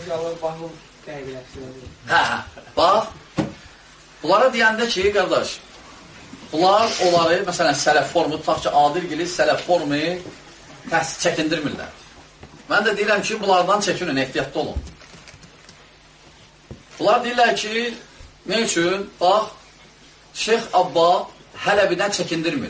Hə, bax, bunlara deyəndə ki, qardaş, bunlar onları, məsələn, sələf formu, tutaq ki, Adirgili sələf formu çəkindirmirlər. Mən də deyirəm ki, bunlardan çəkinin, ehtiyatlı olun. Bunlar deyirlər ki, nə üçün? Bax, Şeyx Abba Hələbidən çəkindirmir.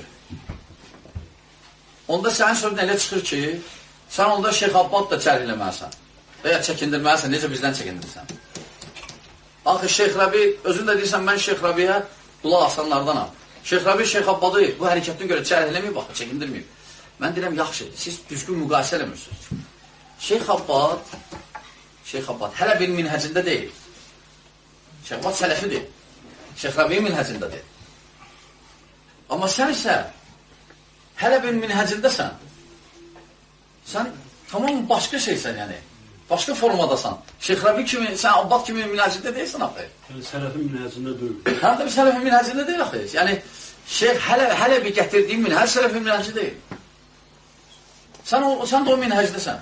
Onda sənin sözün elə çıxır ki, sən onda Şeyx Abbad da cərh eləməlisən və ya çəkindirməlisən, necə bizdən çəkindirsən. Axı, Şeyx Rəbi, özün də deyirsən, mən Şeyx Rəbiyə qulaq asanlardanam. Şeyx Rəbi, Şeyx Abbadı bu hərəkətdən görə cərh eləməyib, bax, çəkindirməyib. Mən deyirəm, yaxşı, siz düzgün müqayisə eləmirsiniz. Şeyx Abbad hələ bir minhəcində deyil. Şeyx Abbad sələfidir. Şeyx Rəbi minhəcindədir. Amma sən isə hələ bir minhəcindəsən. Sən tamam başqa şeysən, yəni. Başqa formadasan. Şeyx Rəbi kimi, sən Abbad kimi minhəcində deyilsən, axı. Sələfin minhəcində deyil. Həm də bir sələfin minhəcində deyil, axı. Yəni, Şeyx hələ bir gətirdiyin minhəc sələfin minhəcində deyil. Sən də o minhəcdəsən.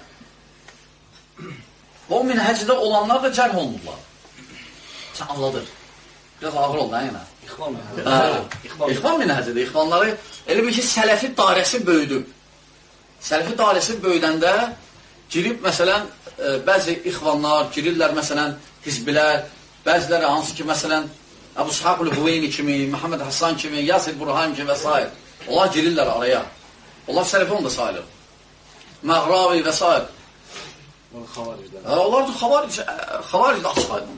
O minhəcdə olanlar da cərh olunurlar. Sən anladır. Biraz ağır oldu, hə, yenə. İxvan minhəcidir. İxvanları, elə bir ki, sələfi dairəsi böyüdüb. Sələfi dairəsi böyüdəndə girib, məsələn, bəzi ixvanlar girirlər, məsələn, hizbilər, bəziləri hansı ki, məsələn, Əbu Sahaqul Hüveyni kimi, Məhəmməd Həssan kimi, Yasir Burhan kimi və s. Onlar girirlər araya. Onlar sələfi onda sayılır. Məğravi və s. Onlar da xavaricdə açıq aydın.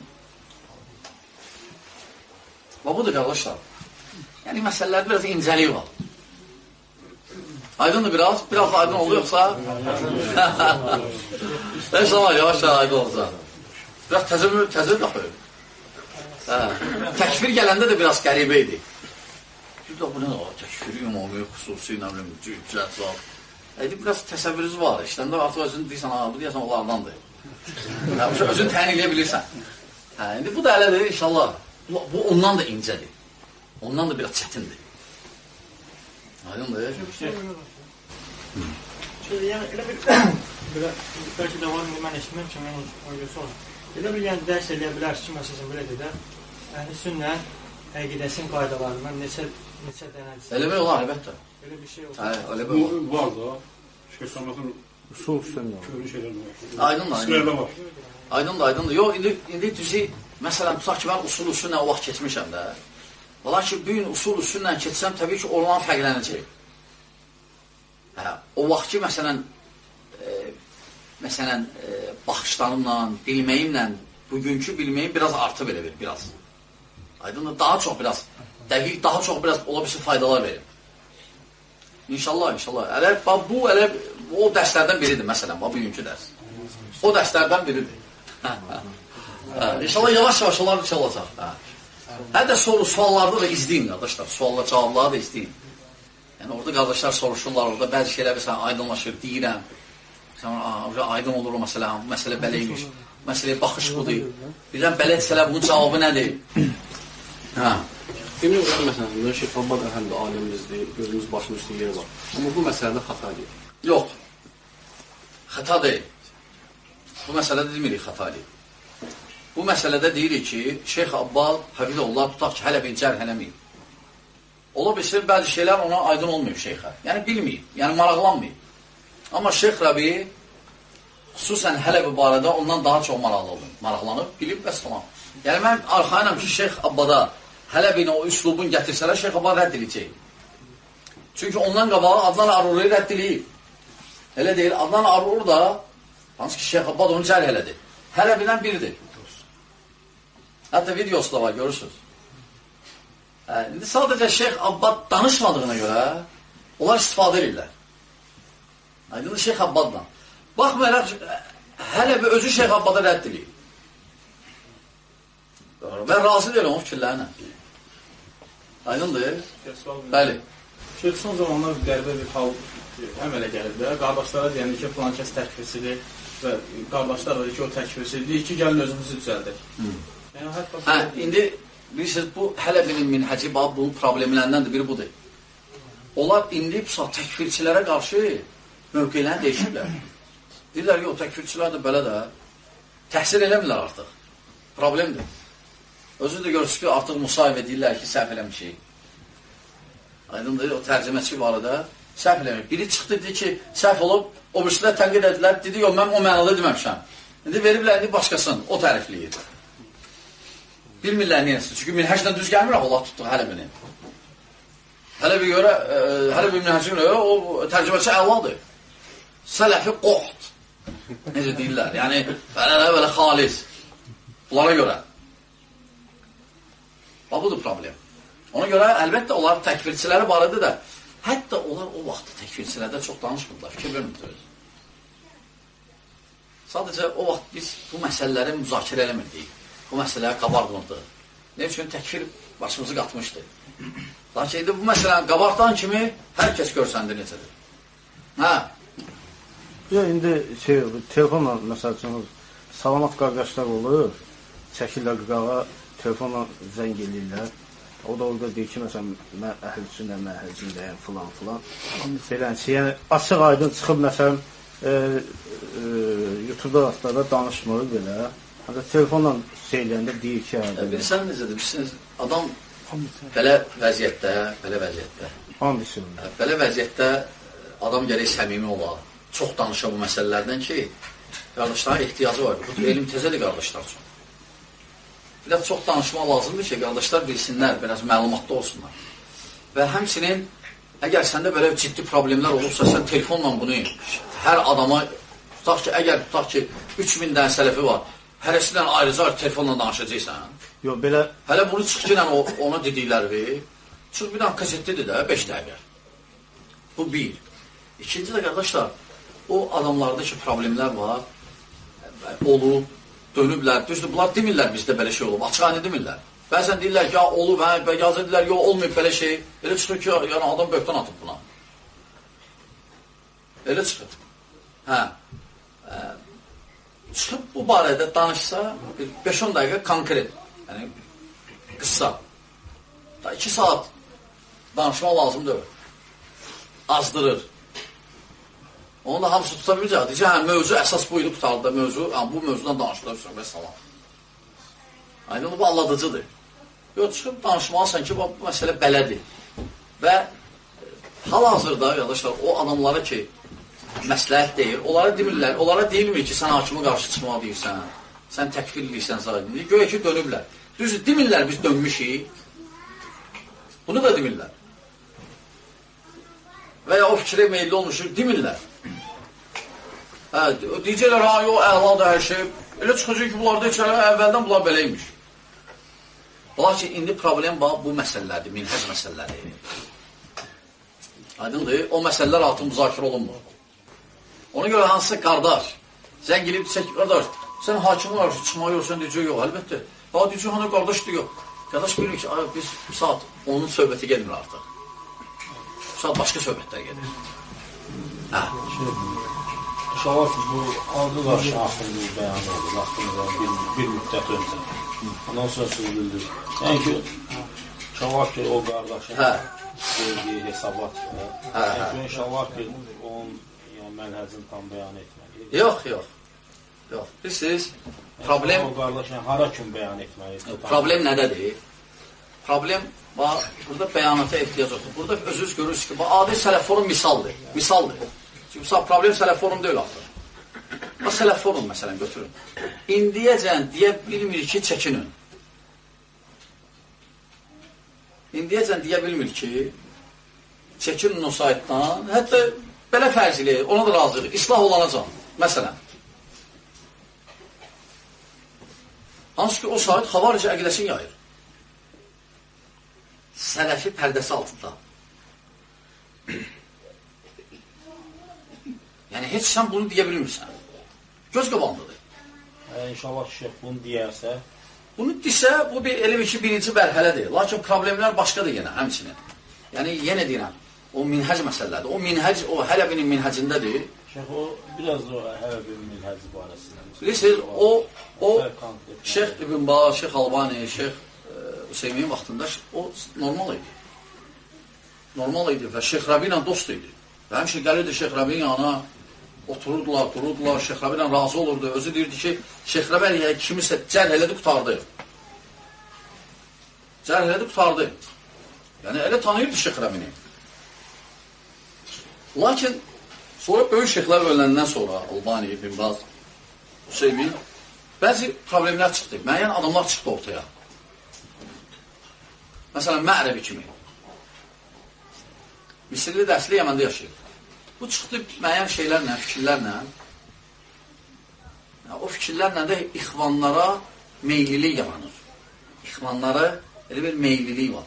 Və budur, qardaşlar. Yəni, məsələlərdə biraz incəlik var. Aydındır biraz? Biraz da aydın oldu, yoxsa? İnşallah, yavaş-yavaş aydın olacaq. Biraz təzir qapır. Təkfir gələndə də biraz qəribə idi. Bu nə o? Təkfir, ümumi, xüsusi, nəmlim, cüccət, zat. Biraz təsəvvürünüz var. İşləndə artıq özün deyirsən, bu deyəsən, onlardandır. Özün təyin eləyə bilirsən. İndi bu da elədir, inşallah. Bu ondan da incədir. Ondan da biraz çətindir. Aydındır. Yəni, elə bir, bəlkə də var, mən eşitməm ki, mən o göz olur. Elə bir, yəni, dərs eləyə bilərsiniz ki, məsələn, belə dedə, əhl-i sünnə əqidəsinin qaydalarından neçə dənədir? Eləmək olar, əlbəttə. Elə bir şey olsa. Eləmək olar. Var da, şəhsəmətin usul sünnə. Körün şeylər var. Aydındır. Aydındır. Yox, indi düzü, məsələn, tutaq ki, mən usul-usullə o vaxt keçmişəm də. Ola ki, bu gün usul-usullə keçsəm, təbii ki, oradan fərqlənəcək. O vaxt ki, məsələn, baxışlarımla, bilməyimlə, bugünkü bilməyim biraz artıb elə bir, biraz. Aydındır, daha çox biraz, dəqiq, daha çox biraz ola bilsin faydalar verir. İnşallah. Bu, o dərslərdən biridir, məsələn, bugünkü dərs. O dərslərdən biridir. İnşallah, yavaş-yavaş onlar da olacaq. Hətta suallarda da izləyin, qardaşlar, suallar, cavabları da izləyin. Yəni, orada qardaşlar soruşurlar, orada bəzi şeylər məsələn aydınlaşır, deyirəm. Aydın olur o məsələ beləymiş. Məsələyə baxış budur. Birdən belə desələr, bunun cavabı nədir? Demək olar, məsələn, Şeyx Abbad həm də alimimizdir, gözümüz başımız üstü yeri var. Amma bu məsələdə xəta deyil. Yox, xəta deyil. Bu məsələdə demirik xəta deyil. Bu məsələdə deyirik ki, Şeyx Abbad, Həfizullah, tutaq ki, hələ bir cərh eləməyib. Ola bilsin, bəzi şeylər ona aydın olmayıb şeyxə. Yəni, bilməyib, yəni maraqlanmayıb. Amma Şeyx Rəbi, xüsusən Hələbi barədə ondan daha çox maraqlanıb, bilib və tamam. Yəni, mən arxayınam ki, Şeyx Abbada Hələbini o üslubun gətirsələr, Şeyx Abbad rədd edəcək. Çünki ondan qabağı Adnan Aruri rədd edib. Elə deyil, Adnan Arur da, hansı ki, Şeyx Abbad onu cərh elədi. Hələbindən biridir. Hətta videosu da var, görürsünüz. İndi sadəcə Şeyx Abbad danışmadığına görə onlar istifadə edirlər. Aydın Şeyx Abbadla. Baxmayaraq, hələ bir özü Şeyx Abbada rədd edib. Mən razı deyiləm o fikirlərlə. Aydındır? Bəli. Şeyx, son zamanlar qəribə bir hal əmələ gəlib də. Qardaşlara deyəndə ki, filan kəs təkfirçidir və qardaşlar da ki, o təkfirçidir. Deyir ki, gəlin özümüzü düzəldək. İndi bilirsiniz, bu Hələbinin minhəci, bunun problemlərindən də biri budur. Onlar indi təkfirçilərə qarşı mövqeylərini değişirlər. Deyirlər, yox, təkfirçilər də belə də. təhsil eləmirlər artıq. Problemdir. Özü də görürsünüz ki, artıq müsahibə deyirlər ki, səhv eləmişik. Aydındır, o tərcüməçi var da, səhv eləmişik. Biri çıxdı, dedi ki, səhv olub, o birisilər tənqid edilər, dedi, yox, mən o mənada deməmişəm. İndi veriblər, indi başqasın, o tərifləyir. Bilmirlər neyəsin, çünki minhəclə düz gəlmir, Allah tutduq hələ binin. Hələ bir görə, hələ bir minhəcə görə, o tərcüməçi əladır. Sələfi qoht. Necə deyirlər, yəni, belə xalis. Bunlara görə. Budur problem. Ona görə, əlbəttə, onlar təkfirçiləri barədə də, hətta onlar o vaxt təkfirçilərdə çox danışmırlar, fikir vermirdilər. Sadəcə, o vaxt biz bu məsələləri müzakirə eləmirdik. Bu məsələyə qabardmırdıq. Ne üçün? Təkfir başımızı qatmışdı. Lakin bu məsələni qabardan kimi hər kəs görsəndi necədir. Hə? İndi telefonla, məsəl üçün, salamat qardaşlar olur, çəkirlər qıqağa, telefonla zəng edirlər. O da orada deyir ki, məsələn, mən əhl-sünnə, mən əhl-sünnəyəm, filan. Yəni, açıq aydın çıxıb, məsələn, YouTube-da rastlarda danışmır belə. Telefonla söyləyəndə deyir ki, bilirsən necədir? Bilirsiniz, adam belə vəziyyətdə, belə vəziyyətdə adam gərək səmimi ola, çox danışa bu məsələlərdən ki, qardaşlara ehtiyacı var. Bu elm tezədir qardaşlar üçün. Biraz çox danışmaq lazımdır ki, qardaşlar bilsinlər, biraz məlumatlı olsunlar. Və həmçinin, əgər səndə belə ciddi problemlər olursa, sən telefonla bunu hər adama, tutaq ki, 3000 dənə sələfi var, hərəsindən ayrıca telefonla danışacaqsan. Yox, belə... Hələ bunu çıx ki, ona dedikləri, çıx bir dənə kasetlidir də, 5 dəqiqə. Bu bir. İkinci də, qardaşlar, o adamlardakı problemlər var, olub, dönüblər, düzdür, bunlar demirlər bizdə belə şey olub, açıq demirlər. Bəzən deyirlər ki, ya olub, yazı deyirlər, yox, olmayıb belə şey. Elə çıxır ki, yəni adam böhtan atıb buna. Elə çıxır. Hə. Çıxıb bu barədə danışsa, 5-10 dəqiqə konkret, yəni qısa. 2 saat danışmaq lazımdır. Azdırır. Onu da hamısı tuta biləcək. Deyəcək, hə, mövzu əsas buydu qutardı, bu mövzudan danışılır, və salam. Aydın, bu alladıcıdır. Yox, çıxıb danışmalısan ki, bu məsələ belədir. Və hal-hazırda, qardaşlar, o adamlara ki, məsləhət deyir, onlara deyilmir ki, sən hakimə qarşı çıxmaq deyirsən, sən təkfir edirsən, sadəcə. Göyə ki, dönüblər. Düzdür, demirlər biz dönmüşük. Bunu da demirlər. Və ya o fikrə meyilli olmuşuq, demirlər. Deyəcəklər, ha, yox, əladır hər şey. Elə çıxacaq ki, bunlarda heç əvvəldən bunlar beləymiş. Lakin indi problem bu məsələlərdir, minhəc məsələləri. Aydındır, o məsələlər altı müzakirə olunmur. Ona görə hansısa qardaş, zəng gelib desək, qardaş, sən hakimə qarşı çıxmağı yoxsan deyəcək, yox, əlbəttə. Deyəcək, hana qardaş deyək. Qardaş bilir ki, biz bu saat onun söhbəti gelmir artıq. Bu saat başqa söhbətlər gelir. Hə. Şavaf, bu aldı qarşı haqqında bəyan oldu, vaxtında bir müddət öncə. Ondan sonra siz bildir. Yəni ki, Şavaf ki, o qardaşın verdiyi hesabat var. Yəni ki, Şavaf ki, onun mənhəzini tam bəyan etməli. Yox. Bilirsiniz, problem... O qardaşın hara kimi bəyan etməli? Problem nədədir? Problem, burada bəyanata ehtiyac yoxdur. Burada özünüz görürsünüz ki, adi sələf-forum misaldır. Çünki problem sələf-forum deyil artıq. O sələf-forum məsələn götürün. İndiyəcən deyə bilmir ki, çəkinin. İndiyəcən deyə bilmir ki, çəkinin o saytdan, hətta belə fərzili, ona da razıyıq, islah olanacaq. Məsələn. Hansı ki, o sayt xavaricə əqidəsini yayır. Sələfi pərdəsi altında. Yəni, heç sən bunu deyə bilmirsən. Göz qabanlıdır. İnşallah şeyh bunu deyərsə? Bunu desə, bu elə ki, birinci mərhələdir. Lakin problemlər başqadır yenə, həmçinin. Yəni, yenə deyirəm, o minhəc məsələlərdir. O minhəc, o Hələbinin minhəcindədir. Şeyh, o biraz o Hələbinin minhəci barəsində. Bilirsiniz, o Şeyh İbn Baz, Şeyh Albani, Şeyh Hüseymin vaxtında o normal idi. Normal idi və Şeyh Rəbi ilə dost idi. Və həmişə gəlirdi Şeyh Rəbinin yanına, Otururdular, dururdular, Şeyx Rəbi ilə razı olurdu. Özü deyirdi ki, Şeyx Rəbi kimisə cərh elədi, qutardı. Cərh elədi, qutardı. Yəni, elə tanıyırdı Şeyx Rəbini. Lakin, sonra böyük şeyxlər öləndən sonra, Albani, İbn Baz, Hüseymin, bəzi problemlər çıxdı. Müəyyən adamlar çıxdı ortaya. Məsələn, Mə'rəbi kimi. Misirli dərsli Yəməndə yaşayır. Bu çıxdı müəyyən şeylərlə, fikirlərlə. O fikirlərlə də ixvanlara meylilik yaranır. İxvanlara elə bir meylilik var.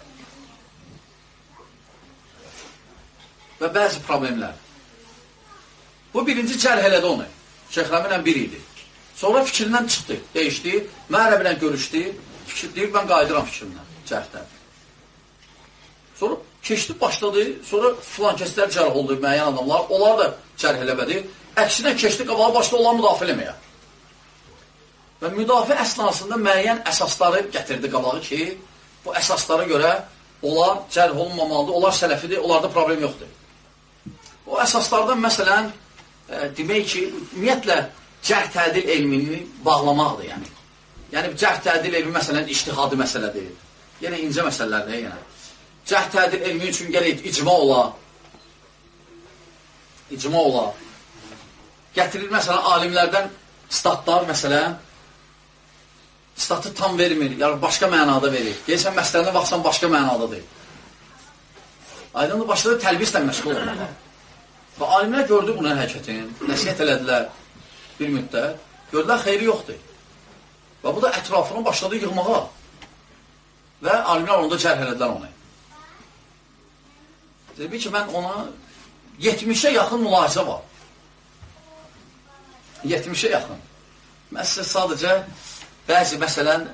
Və bəzi problemlər. Bu birinci cərh elədi onu. Şeyx Rəbi ilə bir idi. Sonra fikrindən çıxdı, dəyişdi. Mə'rəbi ilə görüşdü. Fikir deyir, mən qayıdıram fikrimdən, cərhdən. Sonra keçdi, başladı. Sonra filan kəslər cərh oldu, müəyyən adamlar. Onlar da cərh eləmədi. Əksinə keçdi, qabağa başladı, onlar müdafiə eləməyə. Və müdafiə əsnasında müəyyən əsasları gətirdi qabağı ki, bu əsaslara görə onlar cərh olunmamalıdır, onlar sələfidir, onlarda problem yoxdur. O əsaslardan məsələn, demək ki, ümumiyyətlə, cərh tədil elmini bağlamaqdır, yəni. Yəni, cərh tədil elmi, məsələn, ictihadi məsələdir. Yəni, incə məsələlərdir, yəni. Cərh tədil elmi üçün gələk icma ola. İcma ola. Gətirir, məsələn, alimlərdən statlar, məsələn, statı tam vermir, yəni başqa mənada verir. Gəlsən, məsələndə baxsan, başqa mənadadır. Aydınlı başladı təlbislə məşğul olmağa. Və alimlər gördü bunun hərəkətin, nəsiyyət elədilər bir müddət, gördülər xeyri yoxdur. Və bu da ətrafını başladı yığmağa. Və alimlər onda cərh elədilər onu. Dedi ki, mən ona 70-ə yaxın mülahizə var. 70-ə yaxın. Mən sizə sadəcə bəzi, məsələn,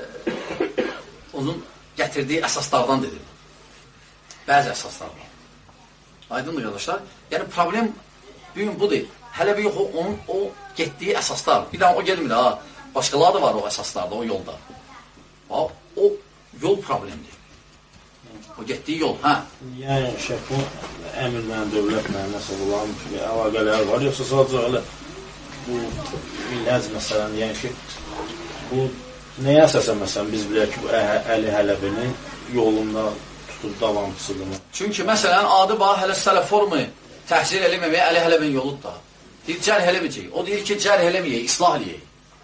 onun gətirdiyi əsaslardan dedim. Bəzi əsaslardan. Aydındır, qardaşlar. Yəni, problem bugün budur. Hələ bir yox, onun o getdiyi əsaslar. Bir daha o gelmir, ha. Başqaları da var o əsaslarda, o yolda. O yol problemdir. O getdiyi yol, hə? Yəni, şəf, bu əmirlə, dövlətlə, nəsə olan əlaqələr var. Yoxsa sadəcə elə bu minhəc məsələn, yəni ki, bu nəyə əsasən məsələn, biz bilək ki, bu Əli Hələbinin yolunda davamçısıdır. Çünki, məsələn, adı bax, hələ sələf formu təhsil eləməməyə Əli Hələbin yoludur da. Deyir, cərh eləməyəcək. O deyir ki, cərh eləməyək, islah eləyək.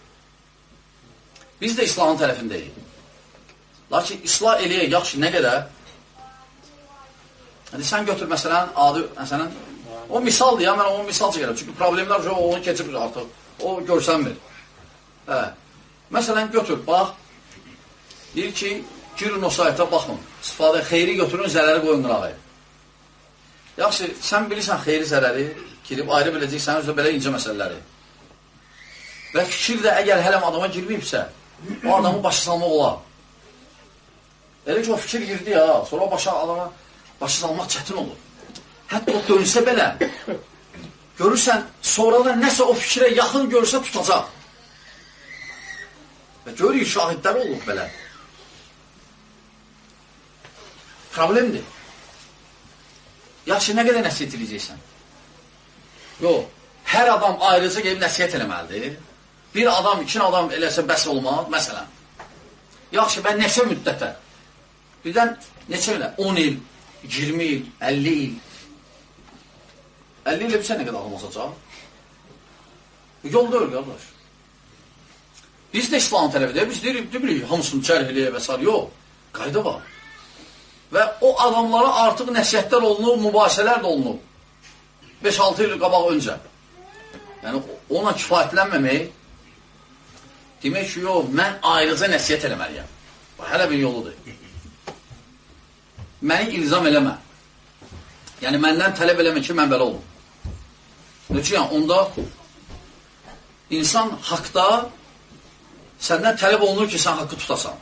Biz də islahın tərəfindəyik. Lakin, islah eləyək, yaxşı, nə qədər? Hadi, sən götür, məsələn, adı, məsələn, o misaldır ya, mən onu misal çəkərəm. Çünki problemlər onu keçib artıq, o görsənmir. Hə. Məsələn, götür, bax, deyir ki, girin o sayta, baxın, istifadə, xeyri götürün, zərəri qoyun qırağı. Yaxşı, sən bilirsən xeyri zərəri, girib ayrı biləcəksən, özü belə incə məsələləri. Və fikir də əgər hələm adama girməyibsə, o adamı başı salmaq olar. Elə ki, o fikir girdi ya, sonra o adama başı salmaq çətin olur. Hətta o dönsə belə, görürsən, sonradan nəsə o fikrə yaxın görürsə tutacaq. Və görürük, şahidlər olur belə. Problemdir. Yaxşı, nə qədər nəsiyyət eləyəcəksən? Yox, hər adam ayrıca gelib nəsiyyət eləməlidir. Bir adam, iki adam eləsə bəs olmaz, məsələn. Yaxşı, mən neçə müddətə? Birdən neçə ilə? 10 il, 20 il, 50 il. 50 ilə bir nə qədər alınacaq? Bu yol deyil, qardaş. Biz də İslamın tərəfində, biz deyirik, hamısını cərh eləyə və s. Yox, qayda var. Və o adamlara artıq nəsiyyətlər olunub, mübahisələr də olunub. 5-6 il qabaq öncə. Yəni, ona kifayətlənməmək, demək ki, yox, mən ayrıca nəsiyyət eləməliyəm. Hələ bir yoludur. Məni ilzam eləmə. Yəni, məndən tələb eləmə ki, mən belə olum. Nəçə, yəni, onda insan haqda səndən tələb olunur ki, sən haqqı tutasan.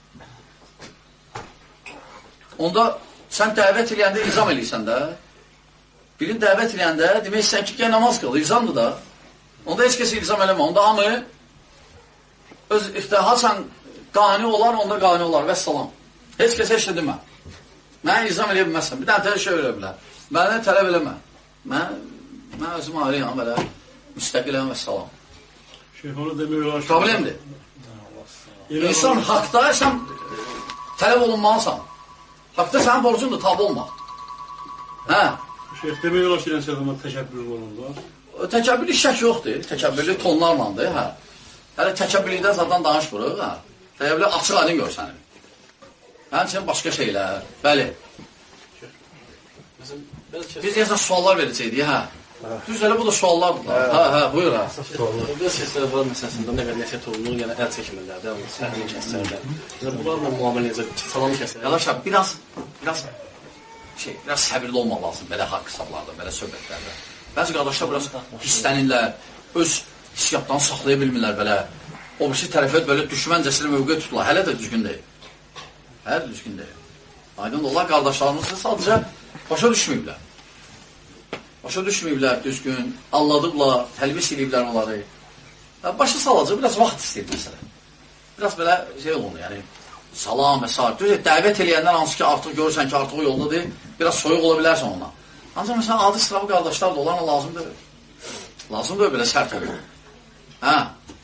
Onda sən dəvət eləyəndə ilzam eləyirsən də. Birini dəvət eləyəndə demək sən ki, gəl namaz qıl, ilzamdır da. Onda heç kəsə ilzam eləmə. Onda hamı öz ixtiharsan qani olar, onda qani olar. Vəssalam. Heç kəsə heç də demə. Mənə ilzam eləyə bilməzsən. Bir dənə tələb şey eləyə bilər. Mənə tələb eləmə. Mən özüm ayrıyam, belə müstəqiləm və salam. Şeyh onu demək olar ki... Problemdir. İnsan haqda sən tələb olunmalısan. Haqda sənin borcundur, tabi olmaq. Hə? Şeyh demək olar ki, insanlar təkəbbürlü olurlar. Təkəbbürlü şək yoxdur. Təkəbbürlü tonlarlandır, hə. Hələ təkəbbürlükdən zaten danışmırıq, hə. Təkəbbürlü açıq aydın görsənir. Həmçinin başqa şeylər, bəli. Biz deyəsən suallar verəcəkdik, hə. Düzdələ, bu da suallardır. Hə, buyur, hə. Biraz səslər var məsələsində nə qədər nəsiyyət olunur, yəni əl çəkmirlərdə, səhvini kəslərdə. Bunlarla müamilə necə, salamı kəslərdə. Yadaşlar, biraz səbirli olmaq lazım, belə haqq hesablarda, belə söhbətlərdə. Bəzi qardaşlar biraz hissənirlər, öz hissiyatlarını saxlaya bilmirlər belə. O birisi tərəfə belə düşməncəsilə mövqe tuturlar, hələ də düzgün deyil. Hələ də düzgün deyil. Aydın olar, qardaşlarımızı sadəcə başa düşməyiblər. Başa düşməyiblər, düzgün, anladıblar, təlbis ediblər onları. Başa salacaq, biraz vaxt istəyir məsələ. Biraz belə şey olun, yəni, salam və s. Düzdür, dəvət eləyəndən hansı ki, artıq görürsən ki, artıq o yoldadır, biraz soyuq ola bilərsən ona. Ancaq məsələn, adi sırabı qardaşlar da olarına lazımdır. Lazımdır, belə sərt olur. Hə?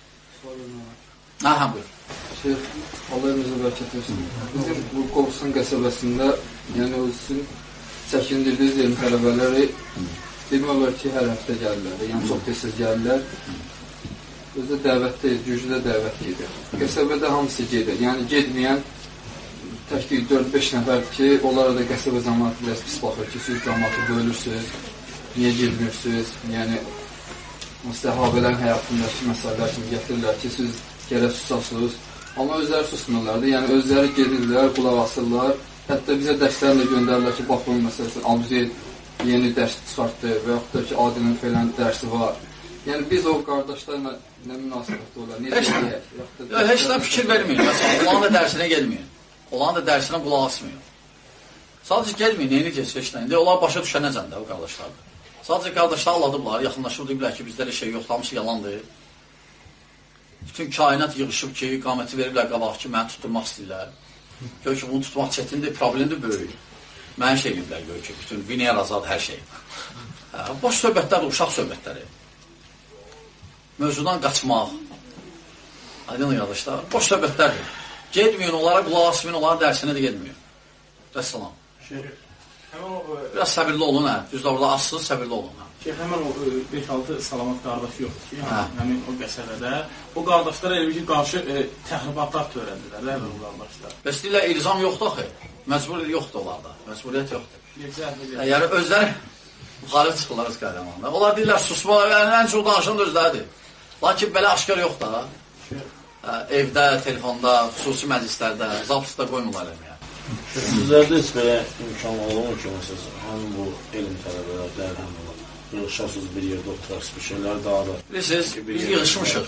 Hə, buyur. Şeyh, Allah evimizə bərkət versin. Bizim bu Qovsun qəsəbəsində, yəni özünün çəkindirdiyi elm tələbələri demək olar ki, hər həftə gəlirlər, yəni çox tez-tez gəlirlər. Özdə dəvətdəyik, güclüdə dəvət gedir. Qəsəbədə hamısı gedir, yəni gedməyən tək ki 4-5 nəfərdir ki, onlara da qəsəbə cəmaatı biraz pis baxır ki, siz cəmaatı bölürsünüz, niyə gedmirsiniz, yəni səhabələrin həyatındakı məsələlər kimi gətirirlər ki, siz gərək susasınız. Amma özləri susmurlar da, yəni özləri gedirlər, qulaq asırlar. Hətta bizə dərslərini də göndərirlər ki, bax bunun məsələsi, Abzeyl yeni dərs çıxartdı və yaxud da ki, Adilin falan dərsi var. Yəni biz o qardaşlarla nə münasibətdə olar, necə deyək? Heç nə fikir verməyin, məsələn, onların da dərsinə gelməyin. Onların da dərsinə qulaq asmayın. Sadəcə gelməyin, neyini keçir, heç nə. İndi onlar başa düşənəcən də o qardaşlardır. Sadəcə qardaşlar anladıblar, yaxınlaşıb deyiblər ki, bizdə şey yoxdur, hamısı yalandır. Bütün kainat yığışıb ki, qaməti veriblər qabaq ki, məni tutturmaq istəyirlər. Gör ki, bunu tutmaq çətindir, problemdir böyük. Məni şey ediblər, gör ki, bütün Venera azad hər şey. Boş söhbətlər, uşaq söhbətləri. Mövzudan qaçmaq. Aydın qardaşlar, boş söhbətlərdir. Gedməyin, onlara qulaq asmayın, onların dərsinə də gedməyin. Rəssalam. Biraz səbirli olun, hə. Düzdür, orada assız, səbirli olun, hə. Həmən o 5-6 salamat qardaş yoxdur ki, həmin o qəsəbədə. O qardaşlar elə ki, qarşı təxribatlar törəndilər, o qardaşlar. Bəs deyirlər, ilzam yoxdur axı. Məcburiyyət yoxdur onlarda. Məcburiyyət yoxdur. Yəni, özləri müxalif çıxırlar öz qəhrəmanlar. Onlar deyirlər, susma, ən çox danışan da özləridir. Lakin belə aşkar yoxdur, ha. Evdə, telefonda, xüsusi məclislərdə, zapsda qoymurlar eləməyə. Sizlərdə heç belə imkan olmur ki, məsələn, həmin bu elm tələbələrdən yığışasınız bir yerdə oturarsınız, bir şeylər daha da... Bilirsiniz, biz yığışmışıq.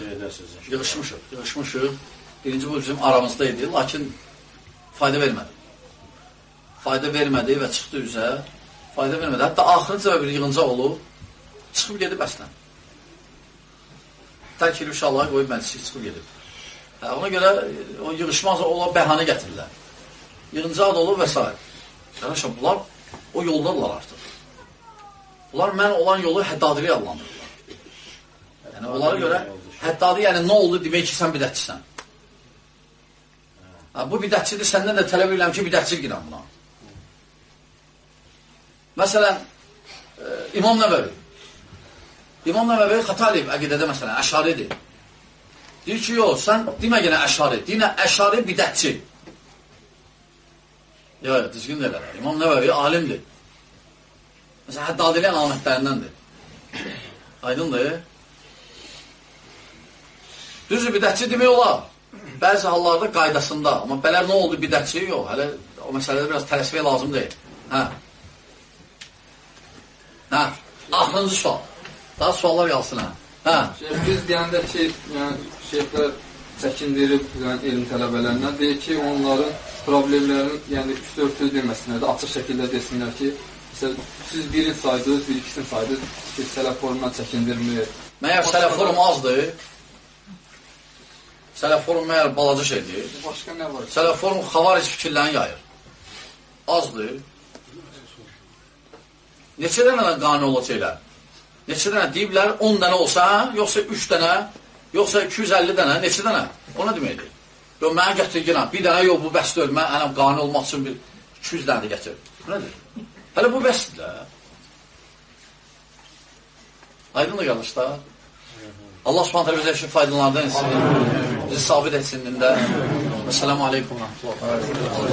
Birinci bu bizim aramızdaydı, lakin fayda vermədi. Fayda vermədi və çıxdı üzə. Fayda vermədi. Hətta axırıncə bir yığıncaq olub, çıxıb gedib əslən. Tərk edib uşaqları qoyub məclisi çıxıb gedib. Ona görə o yığışmaz, onlar bəhanə gətirirlər. Yığıncaq da olub və s. Arkadaşlar, bunlar o yoldadırlar artıq. Bunlar mən olan yolu həddadiliyə adlandırırlar. Yəni, onlara görə həddadi, yəni nə oldu demək ki, sən bidətçisən. Bu bidətçidir, səndən də tələb edirəm ki, bidətçi girəm buna. Məsələn, İmam Nəvəvi. İmam Nəvəvi xəta eləyib əqidədə məsələn, əşaridir. Deyir ki, yox, sən demə yenə əşari, deyinə əşari bidətçi. Yox, düzgün deyirlər. İmam Nəvəvi alimdir. Məsələn, həddadiliyən alamətlərindəndir. Aydındır. Düzdür, bidətçi demək olar. Bəzi hallarda qaydasında. Amma belə nə oldu bidətçi? Yox, hələ o məsələdə biraz tələsfiyə lazım deyil. Hə. Hə. Axırıncı sual. Daha suallar qalsın, hə. Hə. Biz deyəndə ki, şeyhlər çəkindirib elm tələbələrindən deyir ki, onların problemlərin, yəni üstü-örtülü deməsinlər də, açıq şəkildə desinlər ki, siz birini saydınız, bir ikisini saydınız ki, sələf-forumdan çəkindirmir. Məyər sələf-forum azdır? Sələf-forum məyər balaca şeydir? Başqa nə var? Sələf-forum xavaric fikirlərini yayır. Azdır. Neçə dənə qane olacaq elə? Neçə dənə deyiblər? 10 dənə olsa, yoxsa 3 dənə, yoxsa 250 dənə, neçə dənə? Ona deməkdir. Yox, mənə gətir günah. Bir dənə, yox, bu bəsdir. Mən qani olmaq üçün 200 dənə də gətir. Bu nədir? Hələ bu bəsdir də. Aydın da qardaşlar. Allah subhanətə bizə üçün faydalardan etsin. Bizi sabit etsin dində. Esselamu aleykum.